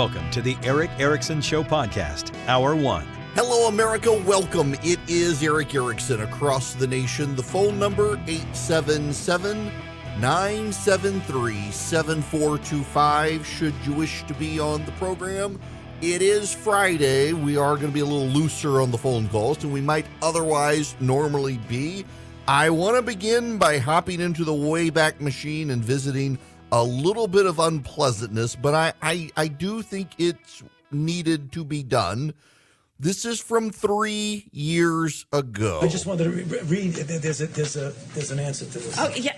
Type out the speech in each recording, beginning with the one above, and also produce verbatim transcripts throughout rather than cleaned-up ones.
Welcome to the Erick Erickson Show podcast, Hour One. Hello, America. Welcome. It is Erick Erickson across the nation. The phone number, eight seven seven, nine seven three, seven four two five. Should you wish to be on the program, it is Friday. We are going to be a little looser on the phone calls than we might otherwise normally be. I want to begin by hopping into the Wayback Machine and visiting a little bit of unpleasantness, but I, I, I do think it's needed to be done. This is from three years ago. I just wanted to re- read. There's a there's a there's an answer to this. Oh yeah.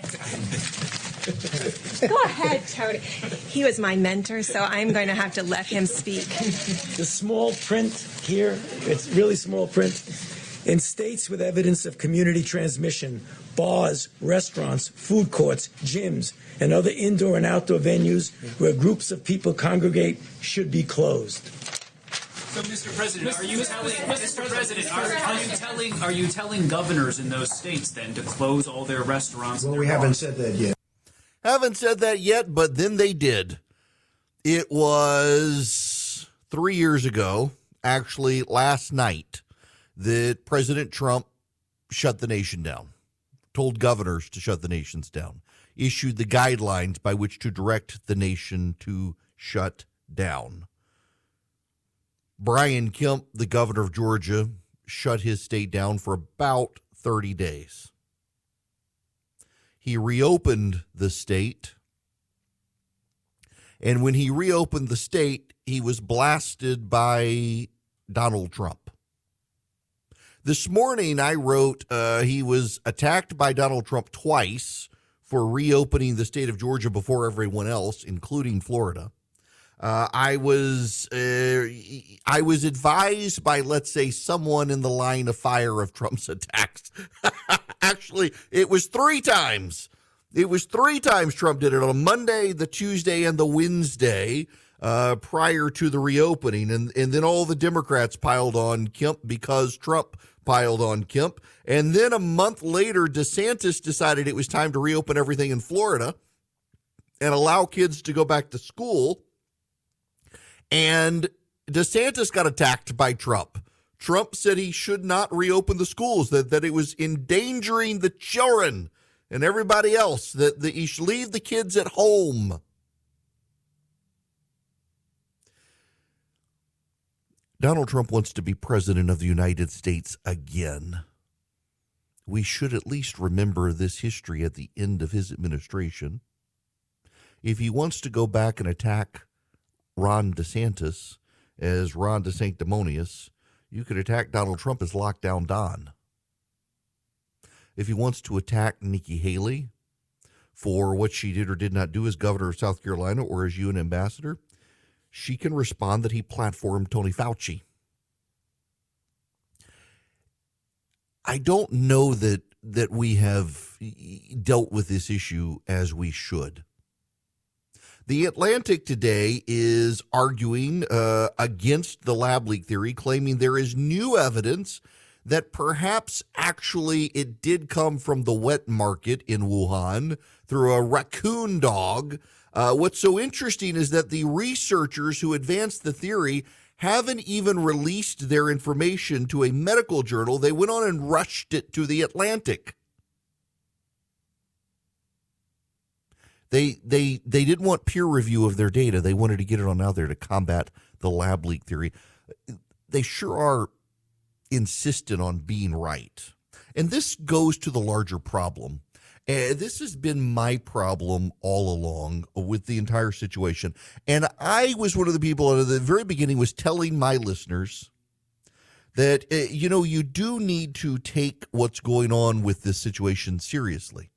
Go ahead, Tony. He was my mentor, so I'm going to have to let him speak. The small print here, it's really small print. In states with evidence of community transmission, bars, restaurants, food courts, gyms, and other indoor and outdoor venues where groups of people congregate should be closed. So, Mister President, are you telling Mister President, are, are you telling are you telling governors in those states then to close all their restaurants? Well, and their we bars? haven't said that yet. Haven't said that yet, but then they did. It was three years ago, actually last night, that President Trump shut the nation down, told governors to shut the nations down, issued the guidelines by which to direct the nation to shut down. Brian Kemp, the governor of Georgia, shut his state down for about thirty days. He reopened the state, and when he reopened the state, he was blasted by Donald Trump. This morning, I wrote uh, he was attacked by Donald Trump twice for reopening the state of Georgia before everyone else, including Florida. Uh, I was uh, I was advised by, let's say, someone in the line of fire of Trump's attacks. Actually, it was three times. It was three times Trump did it, on Monday, the Tuesday, and the Wednesday uh, prior to the reopening. And, and then all the Democrats piled on Kemp because Trump piled on Kemp. And then a month later, DeSantis decided it was time to reopen everything in Florida and allow kids to go back to school. And DeSantis got attacked by Trump. Trump said he should not reopen the schools, that, that it was endangering the children and everybody else, that, that he should leave the kids at home. Donald Trump wants to be president of the United States again. We should at least remember this history at the end of his administration. If he wants to go back and attack Ron DeSantis as Ron DeSanctimonious, you could attack Donald Trump as Lockdown Don. If he wants to attack Nikki Haley for what she did or did not do as governor of South Carolina or as U N ambassador, she can respond that he platformed Tony Fauci. I don't know that that we have dealt with this issue as we should. The Atlantic today is arguing uh, against the lab leak theory, claiming there is new evidence that perhaps actually it did come from the wet market in Wuhan through a raccoon dog. Uh, what's so interesting is that the researchers who advanced the theory haven't even released their information to a medical journal. They went on and rushed it to the Atlantic. They they they didn't want peer review of their data. They wanted to get it on out there to combat the lab leak theory. They sure are insistent on being right. And this goes to the larger problem. Uh, this has been my problem all along with the entire situation. And I was one of the people at the very beginning was telling my listeners that, uh, you know, you do need to take what's going on with this situation seriously.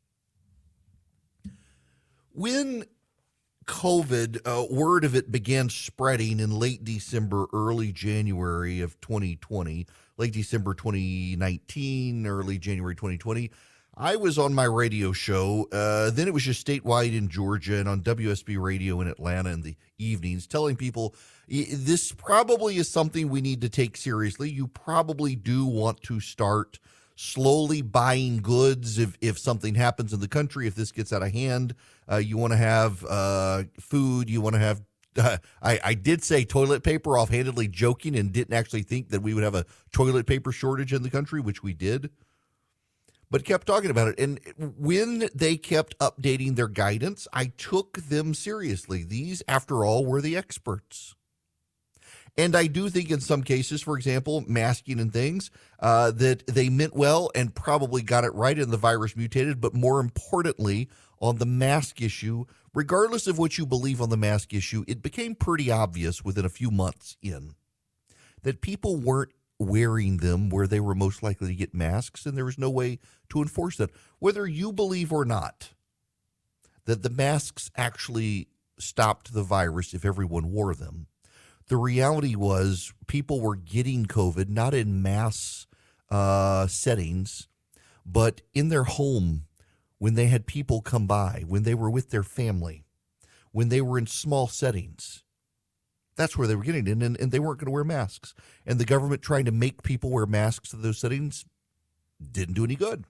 When COVID, uh, word of it began spreading in late December, early January of twenty twenty, late December twenty nineteen, early January twenty twenty, I was on my radio show. Uh, then it was just statewide in Georgia and on W S B radio in Atlanta in the evenings, telling people this probably is something we need to take seriously. You probably do want to start slowly buying goods if, if something happens in the country, if this gets out of hand. Uh, you want to have uh, food, you want to have uh, I, I did say toilet paper offhandedly joking and didn't actually think that we would have a toilet paper shortage in the country, which we did, but kept talking about it. And when they kept updating their guidance, I took them seriously. These, after all, were the experts. And I do think in some cases, for example, masking and things, uh, that they meant well and probably got it right and the virus mutated. But more importantly, on the mask issue, regardless of what you believe on the mask issue, it became pretty obvious within a few months in that people weren't wearing them where they were most likely to get masks, and there was no way to enforce that. Whether you believe or not that the masks actually stopped the virus if everyone wore them, the reality was people were getting COVID, not in mass uh, settings, but in their home when they had people come by, when they were with their family, when they were in small settings. That's where they were getting it, and, and they weren't going to wear masks. And the government trying to make people wear masks in those settings didn't do any good.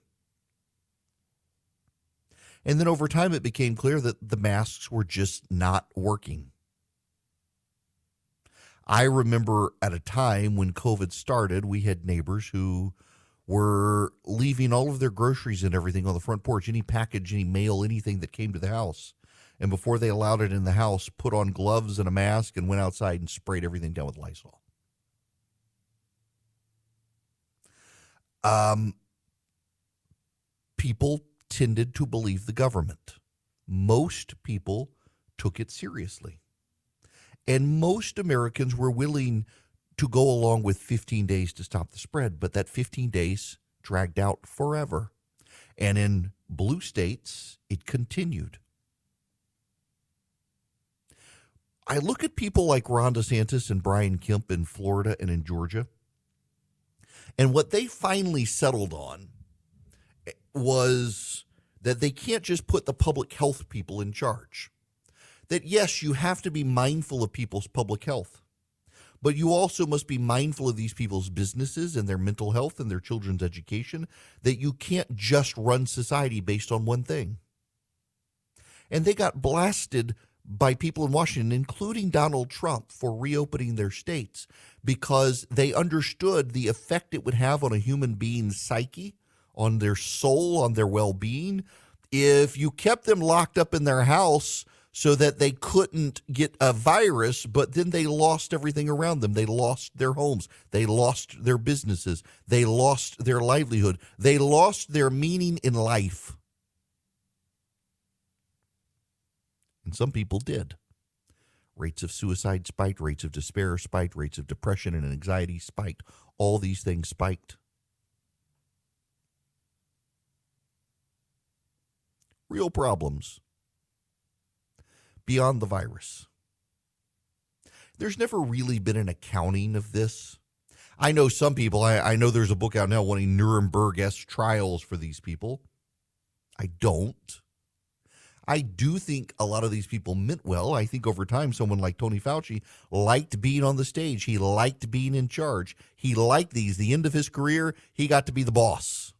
And then over time, it became clear that the masks were just not working. I remember at a time when COVID started, we had neighbors who were leaving all of their groceries and everything on the front porch, any package, any mail, anything that came to the house. And before they allowed it in the house, put on gloves and a mask and went outside and sprayed everything down with Lysol. Um, people tended to believe the government. Most people took it seriously. And most Americans were willing to go along with fifteen days to stop the spread, but that fifteen days dragged out forever. And in blue states, it continued. I look at people like Ron DeSantis and Brian Kemp in Florida and in Georgia, and what they finally settled on was that they can't just put the public health people in charge. That, yes, you have to be mindful of people's public health, but you also must be mindful of these people's businesses and their mental health and their children's education, that you can't just run society based on one thing. And they got blasted by people in Washington, including Donald Trump, for reopening their states because they understood the effect it would have on a human being's psyche, on their soul, on their well-being, if you kept them locked up in their house so that they couldn't get a virus, but then they lost everything around them. They lost their homes. They lost their businesses. They lost their livelihood. They lost their meaning in life. And some people did. Rates of suicide spiked, rates of despair spiked, rates of depression and anxiety spiked. All these things spiked. Real problems beyond the virus. There's never really been an accounting of this. I know some people, I, I know there's a book out now wanting Nuremberg-esque trials for these people. I don't. I do think a lot of these people meant well. I think over time, someone like Tony Fauci liked being on the stage. He liked being in charge. He liked these. The end of his career, he got to be the boss.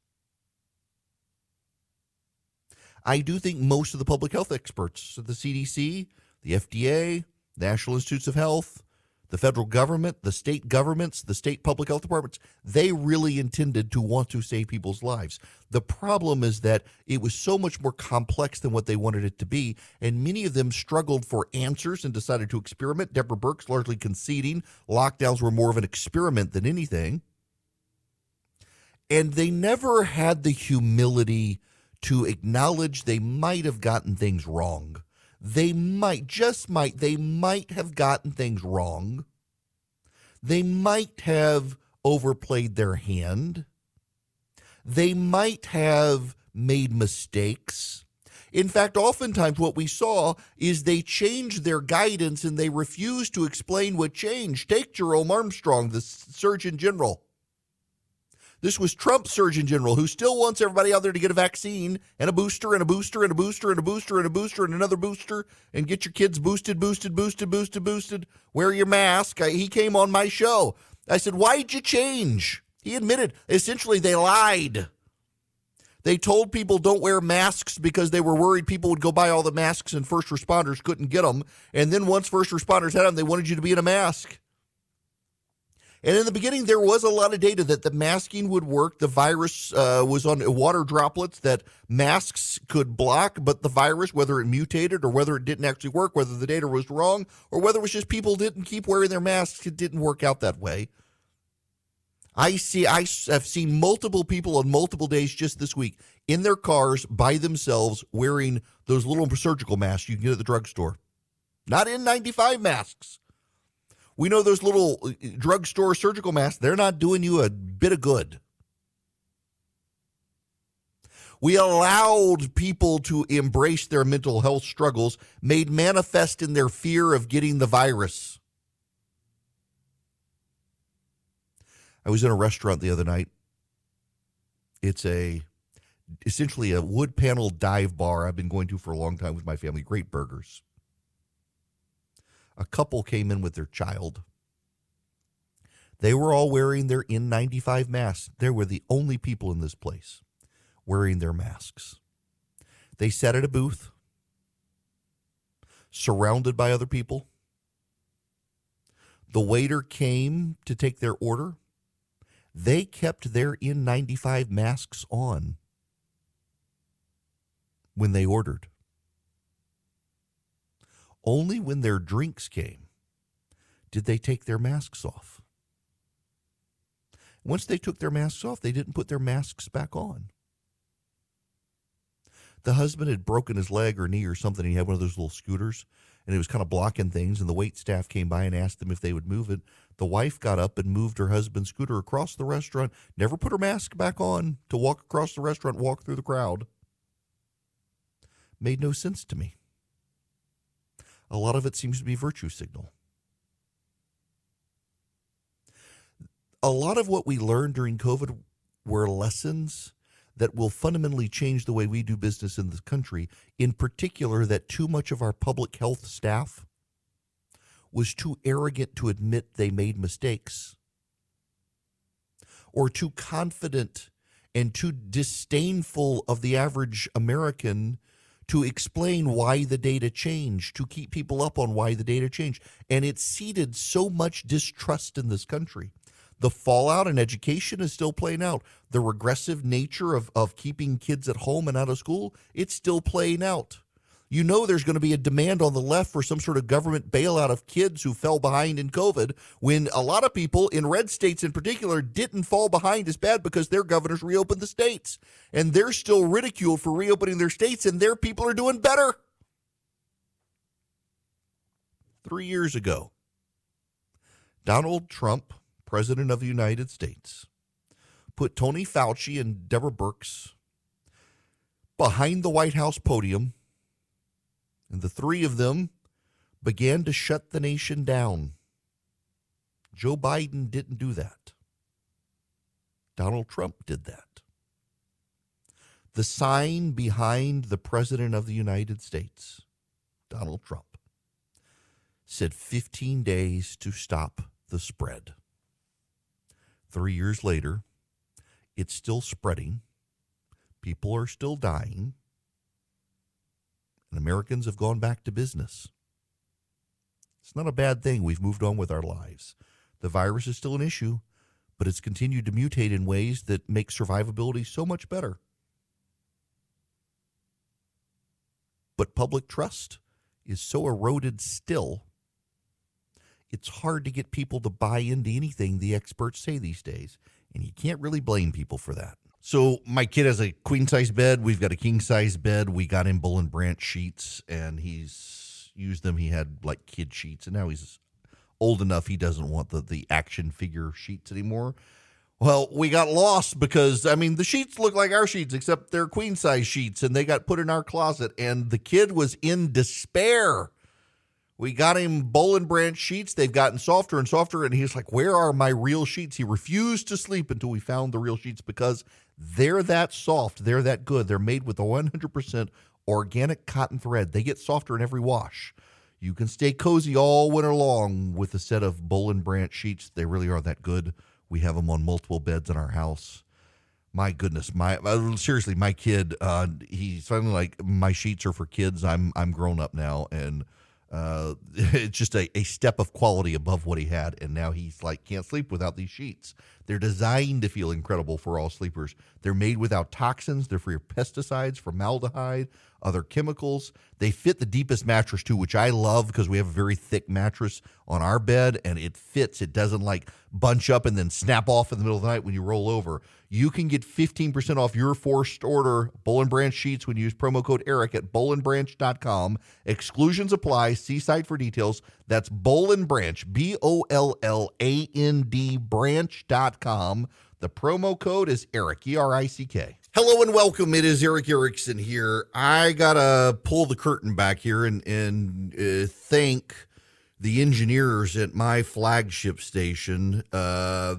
I do think most of the public health experts, the C D C, the F D A, National Institutes of Health, the federal government, the state governments, the state public health departments, they really intended to want to save people's lives. The problem is that it was so much more complex than what they wanted it to be, and many of them struggled for answers and decided to experiment. Deborah Birx largely conceding lockdowns were more of an experiment than anything. And they never had the humility to acknowledge they might have gotten things wrong. They might, just might, they might have gotten things wrong. They might have overplayed their hand. They might have made mistakes. In fact, oftentimes what we saw is they changed their guidance and they refused to explain what changed. Take Jerome Armstrong, the Surgeon General. This was Trump's Surgeon General, who still wants everybody out there to get a vaccine and a booster and a booster and a booster and a booster and a booster and another booster and get your kids boosted, boosted, boosted, boosted, boosted. Wear your mask. I, he came on my show. I said, why did you change? He admitted, essentially, they lied. They told people don't wear masks because they were worried people would go buy all the masks and first responders couldn't get them. And then once first responders had them, they wanted you to be in a mask. And in the beginning, there was a lot of data that the masking would work. The virus uh, was on water droplets that masks could block, but the virus, whether it mutated or whether it didn't actually work, whether the data was wrong, or whether it was just people didn't keep wearing their masks, it didn't work out that way. I see. I have seen multiple people on multiple days just this week in their cars by themselves wearing those little surgical masks you can get at the drugstore. Not N ninety-five masks. We know those little drugstore surgical masks, they're not doing you a bit of good. We allowed people to embrace their mental health struggles, made manifest in their fear of getting the virus. I was in a restaurant the other night. It's a essentially a wood panel dive bar I've been going to for a long time with my family. Great burgers. A couple came in with their child. They were all wearing their N ninety-five masks. They were the only people in this place wearing their masks. They sat at a booth, surrounded by other people. The waiter came to take their order. They kept their N ninety-five masks on when they ordered. Only when their drinks came did they take their masks off. Once they took their masks off, they didn't put their masks back on. The husband had broken his leg or knee or something. He had one of those little scooters, and it was kind of blocking things, and the wait staff came by and asked them if they would move it. The wife got up and moved her husband's scooter across the restaurant, never put her mask back on to walk across the restaurant, walk through the crowd. Made no sense to me. A lot of it seems to be virtue signal. A lot of what we learned during COVID were lessons that will fundamentally change the way we do business in this country, in particular that too much of our public health staff was too arrogant to admit they made mistakes, or too confident and too disdainful of the average American to explain why the data changed, to keep people up on why the data changed. And it seeded so much distrust in this country. The fallout in education is still playing out. The regressive nature of, of keeping kids at home and out of school, it's still playing out. You know there's going to be a demand on the left for some sort of government bailout of kids who fell behind in COVID, when a lot of people in red states in particular didn't fall behind as bad because their governors reopened the states. And they're still ridiculed for reopening their states, and their people are doing better. Three years ago, Donald Trump, President of the United States, put Tony Fauci and Deborah Birx behind the White House podium, and the three of them began to shut the nation down. Joe Biden didn't do that. Donald Trump did that. The sign behind the President of the United States, Donald Trump, said fifteen days to stop the spread. Three years later, it's still spreading. People are still dying. And Americans have gone back to business. It's not a bad thing. We've moved on with our lives. The virus is still an issue, but it's continued to mutate in ways that make survivability so much better. But public trust is so eroded still, it's hard to get people to buy into anything the experts say these days. And you can't really blame people for that. So my kid has a queen-size bed. We've got a king-size bed. We got him Bull and Branch sheets, and he's used them. He had, like, kid sheets, and now he's old enough he doesn't want the, the action figure sheets anymore. Well, we got lost because, I mean, the sheets look like our sheets, except they're queen-size sheets, and they got put in our closet, and the kid was in despair. We got him Bull and Branch sheets. They've gotten softer and softer, and he's like, where are my real sheets? He refused to sleep until we found the real sheets because they're that soft. They're that good. They're made with a one hundred percent organic cotton thread. They get softer in every wash. You can stay cozy all winter long with a set of Bull and Branch sheets. They really are that good. We have them on multiple beds in our house. My goodness, my uh, seriously, my kid, uh, he's finally like, my sheets are for kids. I'm I'm grown up now, and uh, it's just a, a step of quality above what he had. And now he's like, can't sleep without these sheets. They're designed to feel incredible for all sleepers. They're made without toxins. They're free of pesticides, formaldehyde, other chemicals. They fit the deepest mattress too, which I love because we have a very thick mattress on our bed, and it fits. It doesn't like bunch up and then snap off in the middle of the night when you roll over. You can get fifteen percent off your first order Boll and Branch sheets when you use promo code Eric at boll and branch dot com. Exclusions apply. See site for details. That's Boll and Branch, B O L L A N D branch dot com. The promo code is Eric, E R I C K. Hello and welcome. It is Eric Erickson here. I got to pull the curtain back here and, and uh, thank the engineers at my flagship station. Uh,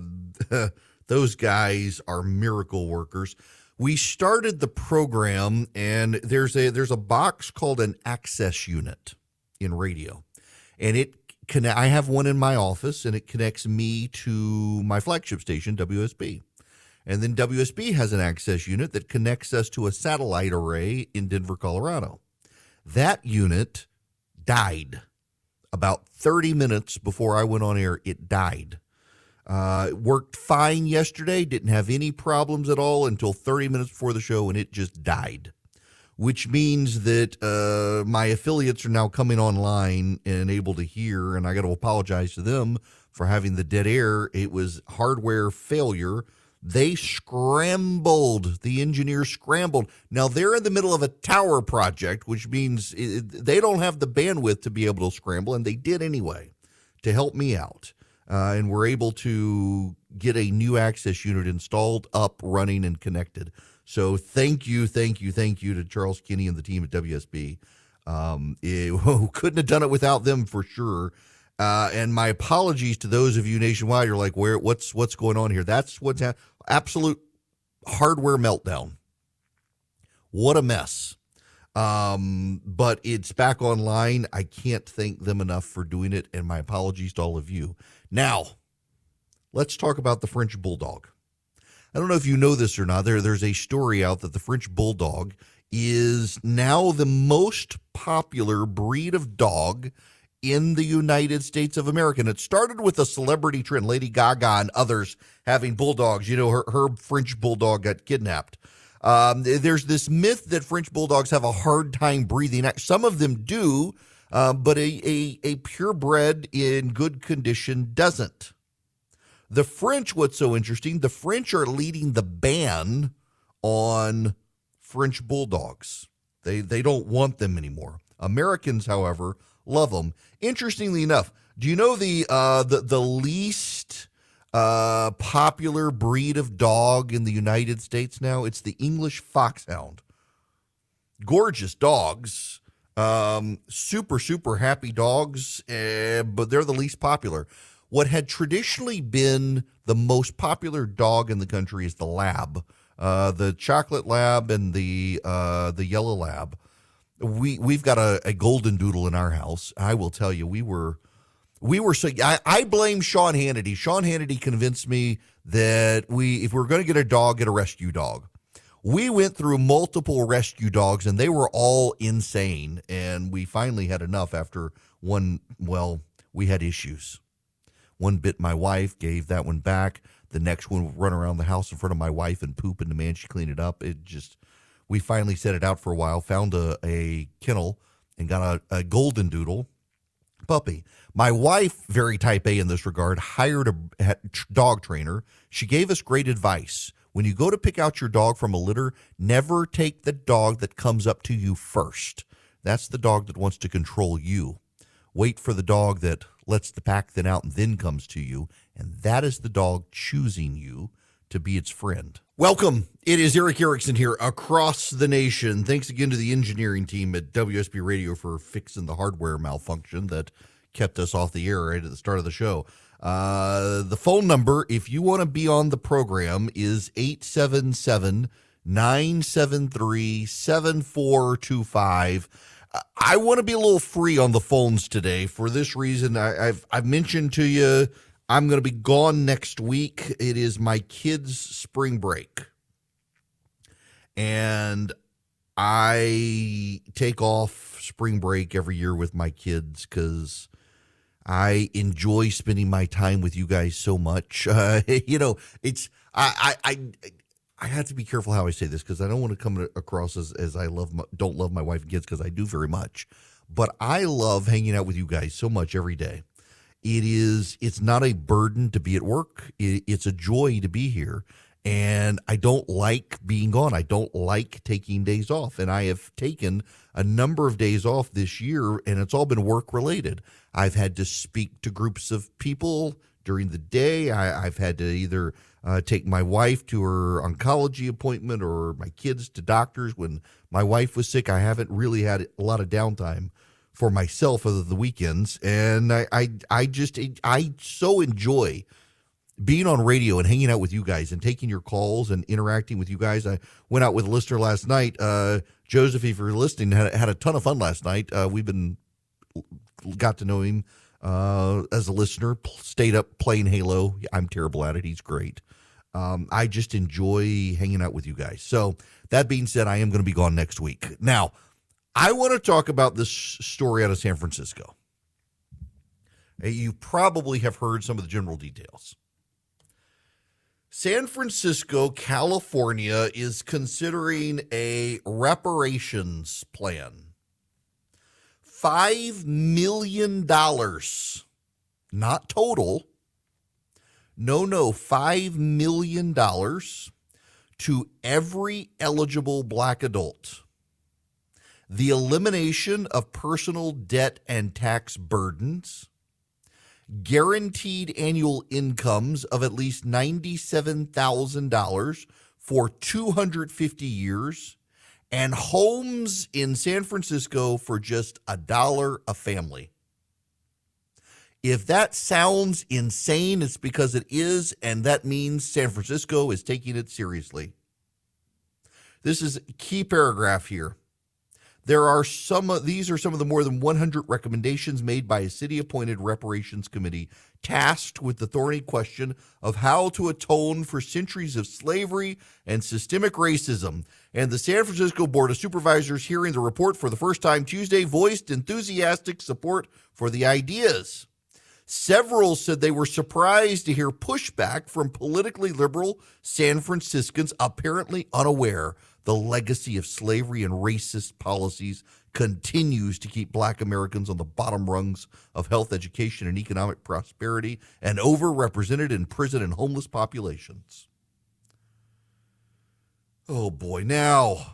those guys are miracle workers. We started the program, and there's a there's a box called an access unit in radio, and it can I have one in my office, and it connects me to my flagship station, W S B. And then W S B has an access unit that connects us to a satellite array in Denver, Colorado. That unit died about thirty minutes before I went on air. It died. Uh, it worked fine yesterday, didn't have any problems at all until thirty minutes before the show, and it just died, which means that uh, my affiliates are now coming online and able to hear, and I got to apologize to them for having the dead air. It was hardware failure. They scrambled. The engineers scrambled. Now, they're in the middle of a tower project, which means it, they don't have the bandwidth to be able to scramble, and they did anyway to help me out. Uh, and we're able to get a new access unit installed, up, running, and connected. So thank you, thank you, thank you to Charles Kinney and the team at W S B. Um, it, couldn't have done it without them for sure. Uh, and my apologies to those of you nationwide. You're like, where? What's what's going on here? That's what's ha- absolute hardware meltdown. What a mess. Um, but it's back online. I can't thank them enough for doing it, and my apologies to all of you. Now, let's talk about the French Bulldog. I don't know if you know this or not. There, there's a story out that the French Bulldog is now the most popular breed of dog in the United States of America. And it started with a celebrity trend, Lady Gaga and others having bulldogs. You know, her, her French Bulldog got kidnapped. Um, there's this myth that French Bulldogs have a hard time breathing. Some of them do, uh, but a, a, a purebred in good condition doesn't. The French, what's so interesting, the French are leading the ban on French Bulldogs. They they don't want them anymore. Americans, however, love them. Interestingly enough, do you know the uh, the the least uh, popular breed of dog in the United States now? It's the English Foxhound. Gorgeous dogs, um, super super happy dogs, uh, but they're the least popular. What had traditionally been the most popular dog in the country is the Lab, uh, the chocolate Lab and the uh, the yellow Lab. We we've got a, a golden doodle in our house. I will tell you, we were we were so. I, I blame Sean Hannity. Sean Hannity convinced me that we, if we were going to get a dog, get a rescue dog. We went through multiple rescue dogs, and they were all insane. And we finally had enough after one. Well, we had issues. One bit my wife, gave that one back. The next one would run around the house in front of my wife and poop, and the man she cleaned it up. It just. We finally set it out for a while, found a, a kennel, and got a, a golden doodle puppy. My wife, very type A in this regard, hired a dog trainer. She gave us great advice. When you go to pick out your dog from a litter, never take the dog that comes up to you first. That's the dog that wants to control you. Wait for the dog that lets the pack thin out and then comes to you, and that is the dog choosing you to be its friend. Welcome. It is Eric Erickson here across the nation. Thanks again to the engineering team at W S B Radio for fixing the hardware malfunction that kept us off the air right at the start of the show. Uh, the phone number, if you want to be on the program, is eight seven seven, nine seven three, seven four two five. I want to be a little free on the phones today. For this reason, I, I've, I've mentioned to you, I'm going to be gone next week. It is my kids' spring break. And I take off spring break every year with my kids because I enjoy spending my time with you guys so much. Uh, you know, it's I I I, I have to be careful how I say this because I don't want to come across as, as I love my, don't love my wife and kids because I do very much. But I love hanging out with you guys so much every day. It is it's not a burden to be at work. It, it's a joy to be here. And I don't like being gone. I don't like taking days off. And I have taken a number of days off this year, and it's all been work related. I've had to speak to groups of people during the day. I, I've had to either uh, take my wife to her oncology appointment or my kids to doctors. When my wife was sick, I haven't really had a lot of downtime for myself other than the weekends. And I, I, I just, I so enjoy being on radio and hanging out with you guys and taking your calls and interacting with you guys. I went out with a listener last night. Uh, Joseph, if you're listening, had, had a ton of fun last night. Uh, we've been got to know him uh, as a listener, stayed up playing Halo. I'm terrible at it. He's great. Um, I just enjoy hanging out with you guys. So that being said, I am going to be gone next week. Now, I want to talk about this story out of San Francisco. You probably have heard some of the general details. San Francisco, California is considering a reparations plan. Five million dollars, not total. No, no, five million dollars to every eligible black adult. The elimination of personal debt and tax burdens, guaranteed annual incomes of at least ninety-seven thousand dollars for two hundred fifty years, and homes in San Francisco for just a dollar a family. If that sounds insane, it's because it is, and that means San Francisco is taking it seriously. This is a key paragraph here. There are some of these are some of the more than one hundred recommendations made by a city-appointed reparations committee tasked with the thorny question of how to atone for centuries of slavery and systemic racism. And the San Francisco Board of Supervisors, hearing the report for the first time Tuesday, voiced enthusiastic support for the ideas. Several said they were surprised to hear pushback from politically liberal San Franciscans, apparently unaware the legacy of slavery and racist policies continues to keep black Americans on the bottom rungs of health, education, and economic prosperity, and overrepresented in prison and homeless populations. Oh boy, now,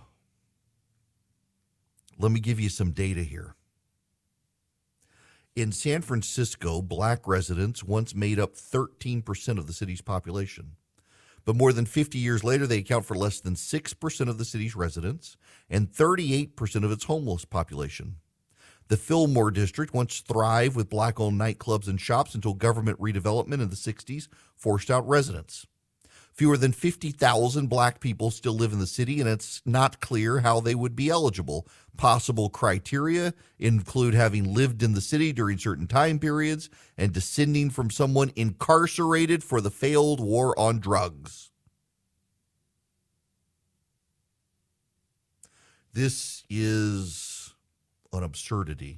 let me give you some data here. In San Francisco, black residents once made up thirteen percent of the city's population. But more than fifty years later, they account for less than six percent of the city's residents and thirty-eight percent of its homeless population. The Fillmore district once thrived with black-owned nightclubs and shops until government redevelopment in the sixties forced out residents. Fewer than fifty thousand black people still live in the city, and it's not clear how they would be eligible. Possible criteria include having lived in the city during certain time periods and descending from someone incarcerated for the failed war on drugs. This is an absurdity.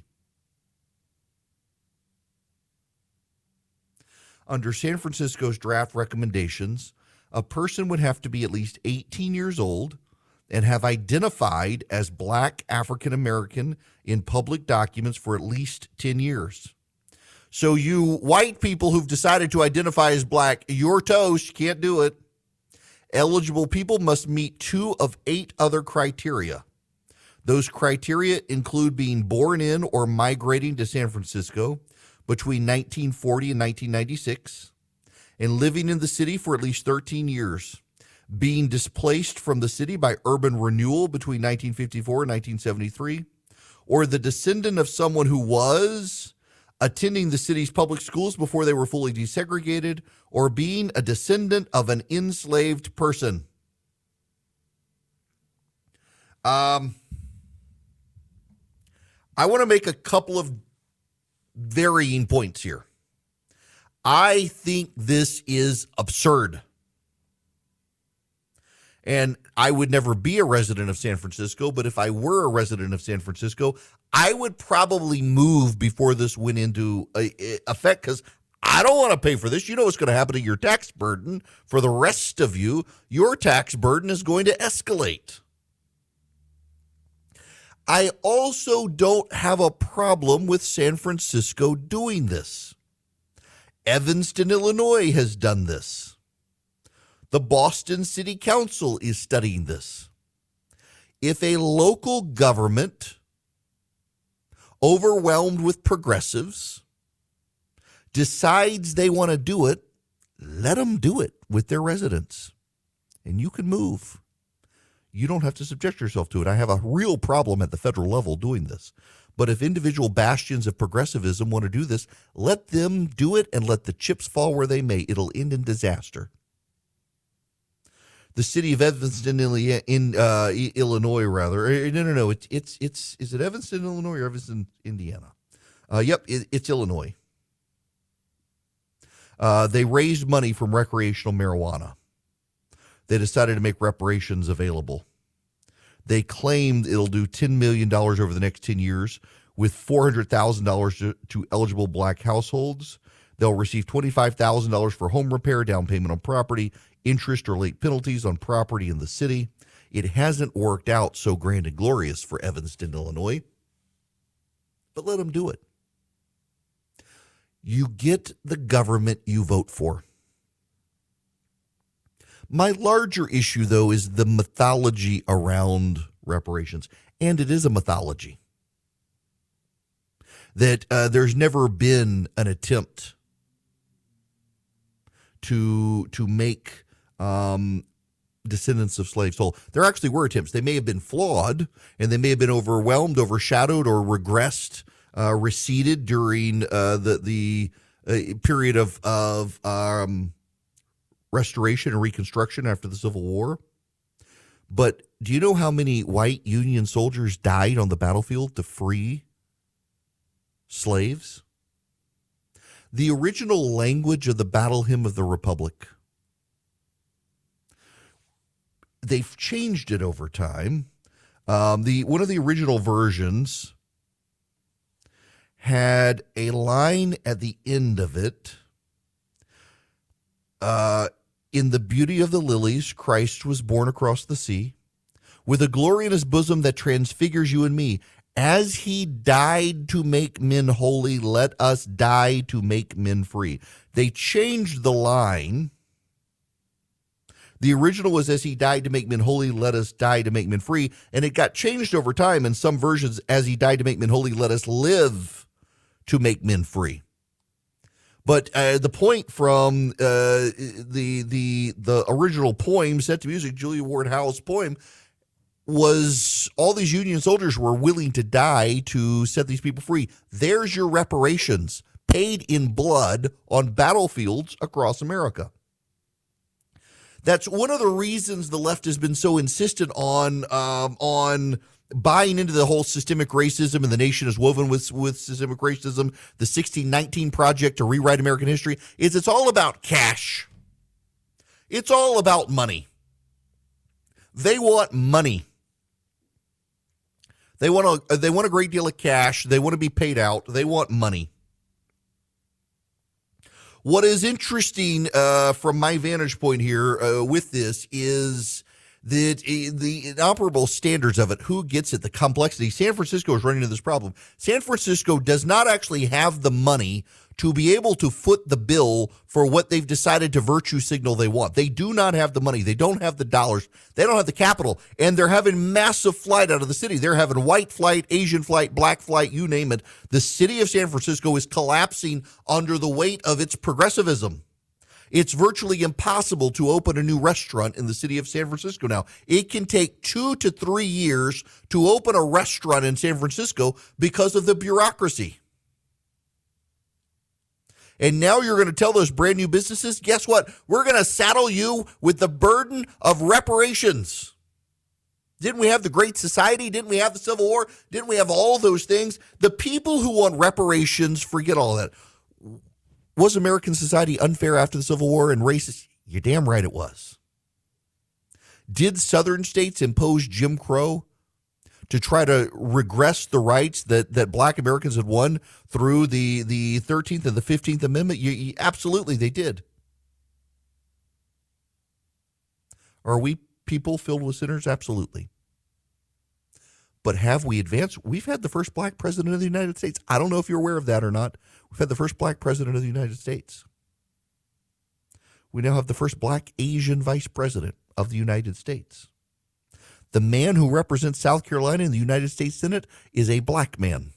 Under San Francisco's draft recommendations, a person would have to be at least eighteen years old and have identified as black African American in public documents for at least ten years. So you white people who've decided to identify as black, you're toast, you can't do it. Eligible people must meet two of eight other criteria. Those criteria include being born in or migrating to San Francisco between nineteen forty and nineteen ninety-six, and living in the city for at least thirteen years, being displaced from the city by urban renewal between nineteen fifty-four and nineteen seventy-three, or the descendant of someone who was attending the city's public schools before they were fully desegregated, or being a descendant of an enslaved person. Um, I want to make a couple of varying points here. I think this is absurd. And I would never be a resident of San Francisco, but if I were a resident of San Francisco, I would probably move before this went into a, a effect, because I don't want to pay for this. You know what's going to happen to your tax burden for the rest of you. Your tax burden is going to escalate. I also don't have a problem with San Francisco doing this. Evanston, Illinois has done this. The Boston City Council is studying this. If a local government overwhelmed with progressives decides they want to do it, let them do it with their residents. And you can move. You don't have to subject yourself to it. I have a real problem at the federal level doing this. But if individual bastions of progressivism want to do this, let them do it and let the chips fall where they may. It'll end in disaster. The city of Evanston, in uh, Illinois, rather. No, no, no. It's it's it's. Is it Evanston, Illinois, or Evanston, Indiana? Uh, yep, it, it's Illinois. Uh, they raised money from recreational marijuana. They decided to make reparations available. They claimed it'll do ten million dollars over the next ten years, with four hundred thousand dollars to, to eligible black households. They'll receive twenty-five thousand dollars for home repair, down payment on property, interest or late penalties on property in the city. It hasn't worked out so grand and glorious for Evanston, Illinois, but let them do it. You get the government you vote for. My larger issue, though, is the mythology around reparations, and it is a mythology. That uh, there's never been an attempt to to make um, descendants of slaves whole. There actually were attempts. They may have been flawed, and they may have been overwhelmed, overshadowed, or regressed, uh, receded during uh, the the uh, period of of um, restoration and reconstruction after the Civil War. But do you know how many white Union soldiers died on the battlefield to free slaves? The original language of the Battle Hymn of the Republic, they've changed it over time. Um, the one of the original versions had a line at the end of it. Uh, in the beauty of the lilies, Christ was born across the sea, with a glory in his bosom that transfigures you and me. As he died to make men holy, let us die to make men free. They changed the line. The original was, as he died to make men holy, let us die to make men free. And it got changed over time. In some versions, as he died to make men holy, let us live to make men free. But uh, the point from uh, the the the original poem set to music, Julia Ward Howe's poem, was all these Union soldiers were willing to die to set these people free. There's your reparations, paid in blood on battlefields across America. That's one of the reasons the left has been so insistent on um, on buying into the whole systemic racism, and the nation is woven with, with systemic racism. The sixteen nineteen Project to rewrite American history is it's all about cash. It's all about money. They want money. They want a, they want a great deal of cash. They want to be paid out. They want money. What is interesting uh, from my vantage point here uh, with this is that uh, the inoperable standards of it, who gets it, the complexity. San Francisco is running into this problem. San Francisco does not actually have the money to be able to foot the bill for what they've decided to virtue signal they want. They do not have the money. They don't have the dollars. They don't have the capital. And they're having massive flight out of the city. They're having white flight, Asian flight, black flight, you name it. The city of San Francisco is collapsing under the weight of its progressivism. It's virtually impossible to open a new restaurant in the city of San Francisco now. It can take two to three years to open a restaurant in San Francisco because of the bureaucracy. And now you're going to tell those brand new businesses, guess what? We're going to saddle you with the burden of reparations. Didn't we have the Great Society? Didn't we have the Civil War? Didn't we have all those things? The people who want reparations, forget all that. Was American society unfair after the Civil War and racist? You're damn right it was. Did southern states impose Jim Crow to try to regress the rights that, that black Americans had won through the, the thirteenth and the fifteenth Amendment? You, you, absolutely, they did. Are we people filled with sinners? Absolutely. But have we advanced? We've had the first black president of the United States. I don't know if you're aware of that or not. We've had the first black president of the United States. We now have the first black Asian vice president of the United States. The man who represents South Carolina in the United States Senate is a black man.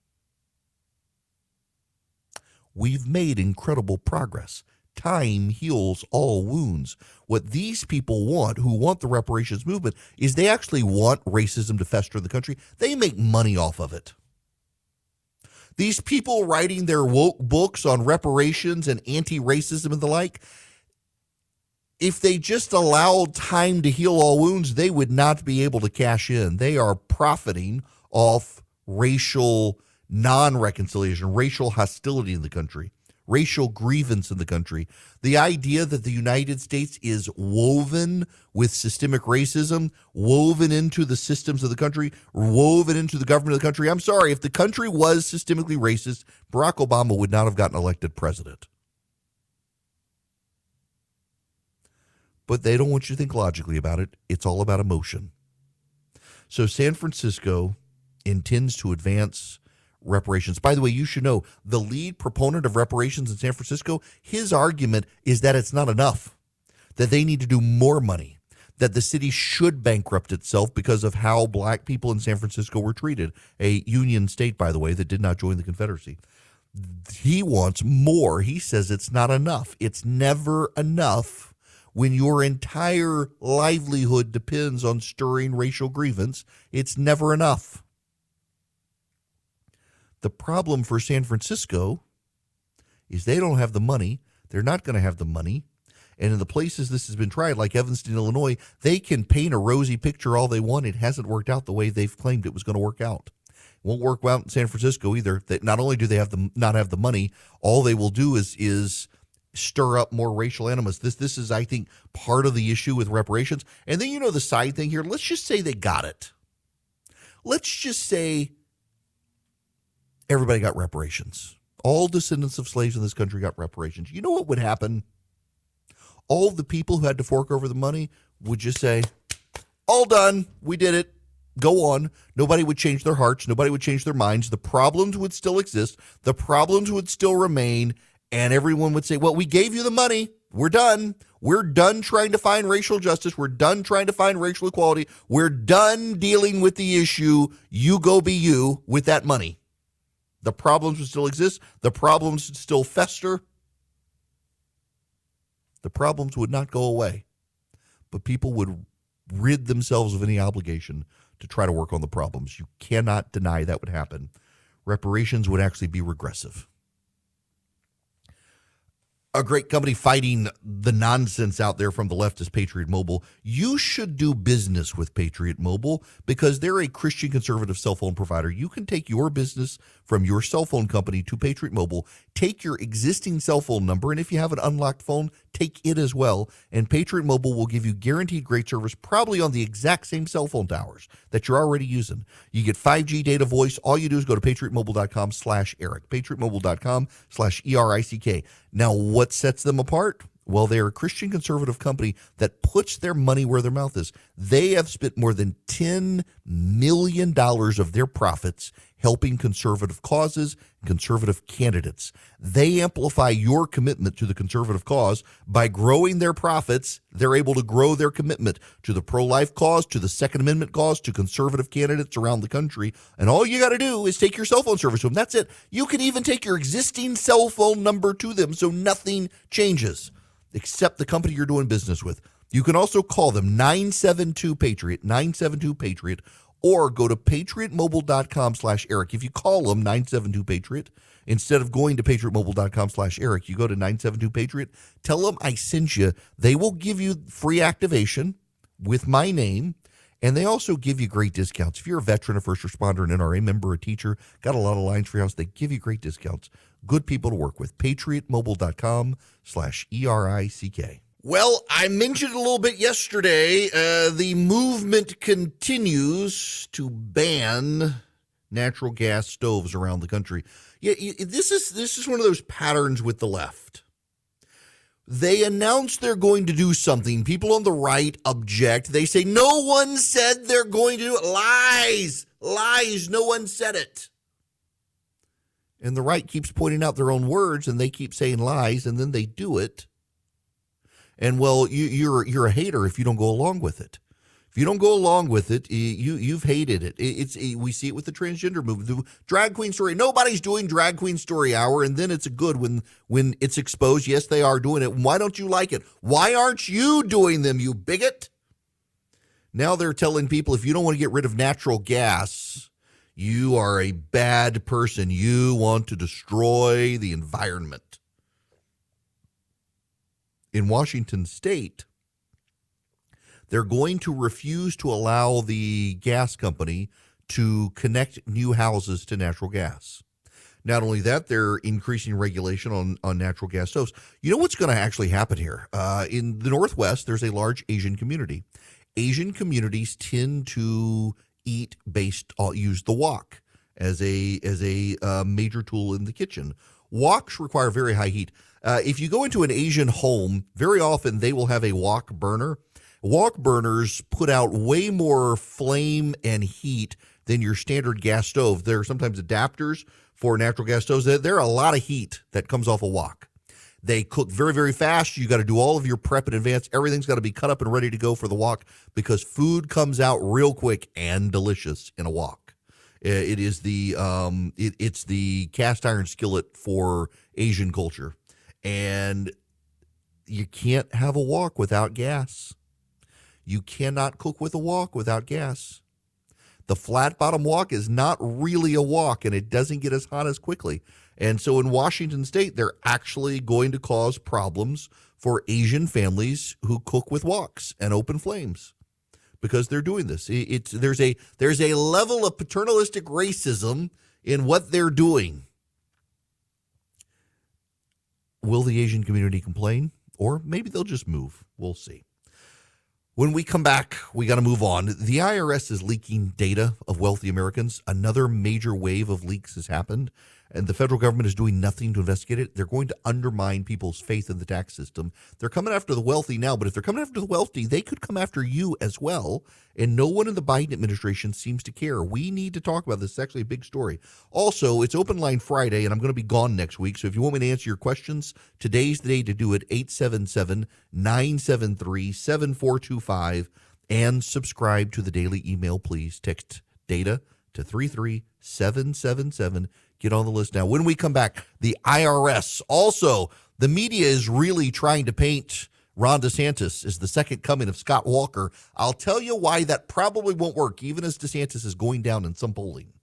We've made incredible progress. Time heals all wounds. What these people want, who want the reparations movement, is they actually want racism to fester in the country. They make money off of it. These people writing their woke books on reparations and anti-racism and the like, if they just allowed time to heal all wounds, they would not be able to cash in. They are profiting off racial non-reconciliation, racial hostility in the country, racial grievance in the country. The idea that the United States is woven with systemic racism, woven into the systems of the country, woven into the government of the country. I'm sorry, if the country was systemically racist, Barack Obama would not have gotten elected president. But they don't want you to think logically about it. It's all about emotion. So San Francisco intends to advance reparations. By the way, you should know the lead proponent of reparations in San Francisco, his argument is that it's not enough, that they need to do more money, that the city should bankrupt itself because of how black people in San Francisco were treated, a union state, by the way, that did not join the Confederacy. He wants more. He says it's not enough. It's never enough when your entire livelihood depends on stirring racial grievance. It's never enough. The problem for San Francisco is they don't have the money. They're not going to have the money. And in the places this has been tried, like Evanston, Illinois, they can paint a rosy picture all they want. It hasn't worked out the way they've claimed it was going to work out. It won't work out in San Francisco either. That not only do they have the not have the money, all they will do is is stir up more racial animus. This this is, I think, part of the issue with reparations. And then, you know, the side thing here, let's just say they got it. Let's just say everybody got reparations. All descendants of slaves in this country got reparations. You know what would happen? All the people who had to fork over the money would just say, all done. We did it. Go on. Nobody would change their hearts. Nobody would change their minds. The problems would still exist. The problems would still remain. And everyone would say, well, we gave you the money. We're done. We're done trying to find racial justice. We're done trying to find racial equality. We're done dealing with the issue. You go be you with that money. The problems would still exist. The problems would still fester. The problems would not go away. But people would rid themselves of any obligation to try to work on the problems. You cannot deny that would happen. Reparations would actually be regressive. A great company fighting the nonsense out there from the left is Patriot Mobile. You should do business with Patriot Mobile because they're a Christian conservative cell phone provider. You can take your business from your cell phone company to Patriot Mobile, take your existing cell phone number, and if you have an unlocked phone, take it as well. And Patriot Mobile will give you guaranteed great service, probably on the exact same cell phone towers that you're already using. You get five G data voice. All you do is go to patriotmobile.com slash Eric, patriotmobile.com slash E R I C K. Now, what sets them apart? Well, they're a Christian conservative company that puts their money where their mouth is. They have spent more than ten million dollars of their profits helping conservative causes, conservative candidates. They amplify your commitment to the conservative cause by growing their profits. They're able to grow their commitment to the pro-life cause, to the Second Amendment cause, to conservative candidates around the country. And all you got to do is take your cell phone service to them. That's it. You can even take your existing cell phone number to them so nothing changes except the company you're doing business with. You can also call them nine seven two Patriot, nine seven two Patriot, or go to patriotmobile.com slash Eric. If you call them nine seven two Patriot, instead of going to patriotmobile.com slash Eric, you go to nine seven two Patriot, tell them I sent you. They will give you free activation with my name, and they also give you great discounts. If you're a veteran, a first responder, an N R A member, a teacher, got a lot of lines for your house, they give you great discounts. Good people to work with. patriotmobile.com slash E R I C K. Well, I mentioned a little bit yesterday, uh, the movement continues to ban natural gas stoves around the country. Yeah, this is this is one of those patterns with the left. They announce they're going to do something. People on the right object. They say, no one said they're going to do it. Lies, lies, no one said it. And the right keeps pointing out their own words, and they keep saying lies, and then they do it. And, well, you, you're you're a hater if you don't go along with it. If you don't go along with it, you, you've hated it. It's it, We see it with the transgender movement. The drag queen story. Nobody's doing drag queen story hour, and then it's a good when, when it's exposed. Yes, they are doing it. Why don't you like it? Why aren't you doing them, you bigot? Now they're telling people if you don't want to get rid of natural gas, you are a bad person. You want to destroy the environment. In Washington State, they're going to refuse to allow the gas company to connect new houses to natural gas. Not only that, they're increasing regulation on, on natural gas stoves. You know what's going to actually happen here? Uh, in the Northwest, there's a large Asian community. Asian communities tend to eat based on, use the wok as a, as a uh, major tool in the kitchen. Woks require very high heat. Uh, if you go into an Asian home, very often they will have a wok burner. Wok burners put out way more flame and heat than your standard gas stove. There are sometimes adapters for natural gas stoves. There are a lot of heat that comes off a wok. They cook very, very fast. You got to do all of your prep in advance. Everything's got to be cut up and ready to go for the wok because food comes out real quick and delicious in a wok. It is the um, it, it's the cast iron skillet for Asian culture. And you can't have a wok without gas. You cannot cook with a wok without gas. The flat bottom wok is not really a wok, and it doesn't get as hot as quickly. And so in Washington State, they're actually going to cause problems for Asian families who cook with woks and open flames because they're doing this. It's there's a there's a level of paternalistic racism in what they're doing. Will the Asian community complain? Or maybe they'll just move. We'll see. When we come back, we got to move on. The I R S is leaking data of wealthy Americans. Another major wave of leaks has happened, and the federal government is doing nothing to investigate it. They're going to undermine people's faith in the tax system. They're coming after the wealthy now, but if they're coming after the wealthy, they could come after you as well, and no one in the Biden administration seems to care. We need to talk about this. It's actually a big story. Also, it's Open Line Friday, and I'm going to be gone next week, so if you want me to answer your questions, today's the day to do it, eight seven seven, nine seven three, seven four two five, and subscribe to the daily email, please. Text DATA to three three seven seven seven. Get on the list now. When we come back, the I R S. Also, the media is really trying to paint Ron DeSantis as the second coming of Scott Walker. I'll tell you why that probably won't work, even as DeSantis is going down in some polling.